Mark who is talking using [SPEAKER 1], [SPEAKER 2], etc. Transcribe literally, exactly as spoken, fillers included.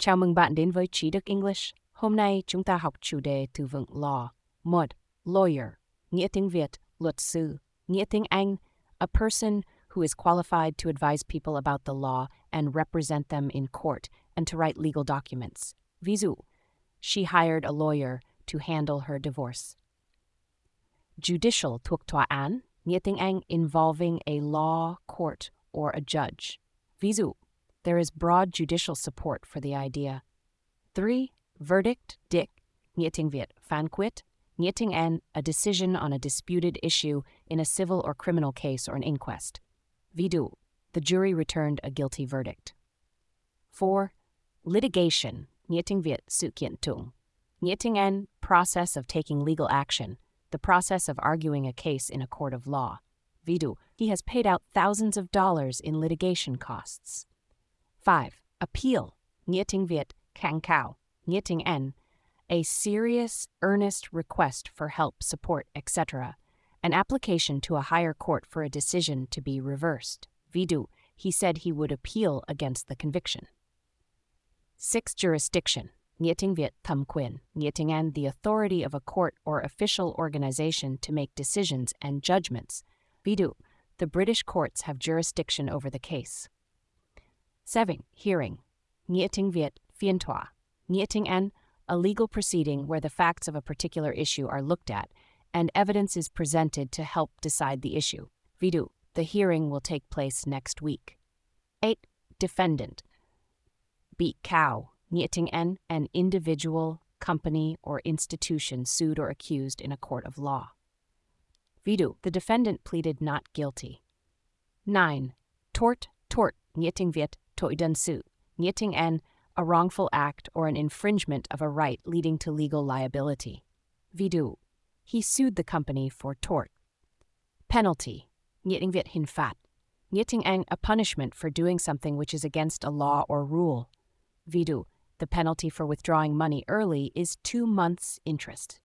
[SPEAKER 1] Chào mừng bạn đến với Trí Đức English. Hôm nay chúng ta học chủ đề từ vựng law. một. Lawyer, nghĩa tiếng Việt, luật sư. Nghĩa tiếng Anh, a person who is qualified to advise people about the law and represent them in court and to write legal documents. Ví dụ, she hired a lawyer to handle her divorce. Judicial thuộc tòa án, nghĩa tiếng Anh involving a law court or a judge. Ví dụ, there is broad judicial support for the idea. three. Verdict, dict, nghĩa tiếng Việt, phán quyết, nghĩa tiếng Anh, a decision on a disputed issue in a civil or criminal case or an inquest. Ví dụ, the jury returned a guilty verdict. four. Litigation, nghĩa tiếng Việt, sự kiện tụng, nghĩa tiếng Anh, process of taking legal action, the process of arguing a case in a court of law. Ví dụ, he has paid out thousands of dollars in litigation costs. five. Appeal, nghĩa tiếng Việt, kháng cáo, nghĩa tiếng Anh, a serious, earnest request for help, support, et cetera, an application to a higher court for a decision to be reversed. Ví dụ, he said he would appeal against the conviction. six. Jurisdiction, nghĩa tiếng Việt, thẩm quyền, nghĩa tiếng Anh, the authority of a court or official organization to make decisions and judgments. Ví dụ, the British courts have jurisdiction over the case. seven. Hearing, nghĩa tiếng Việt, phiên tòa, nghĩa tiếng Anh, a legal proceeding where the facts of a particular issue are looked at and evidence is presented to help decide the issue. Ví dụ, the hearing will take place next week. eight. Defendant, bị cáo, nghĩa tiếng Anh, an individual, company, or institution sued or accused in a court of law. Ví dụ, the defendant pleaded not guilty. nine. Tort, tort, nghĩa tiếng Việt, tội dân sự, nghĩa tiếng Anh, a wrongful act or an infringement of a right leading to legal liability. Ví dụ, he sued the company for tort. Penalty, nghĩa tiếng Việt, hình phạt, nghĩa tiếng Anh, a punishment for doing something which is against a law or rule. Ví dụ, the penalty for withdrawing money early is two months' interest.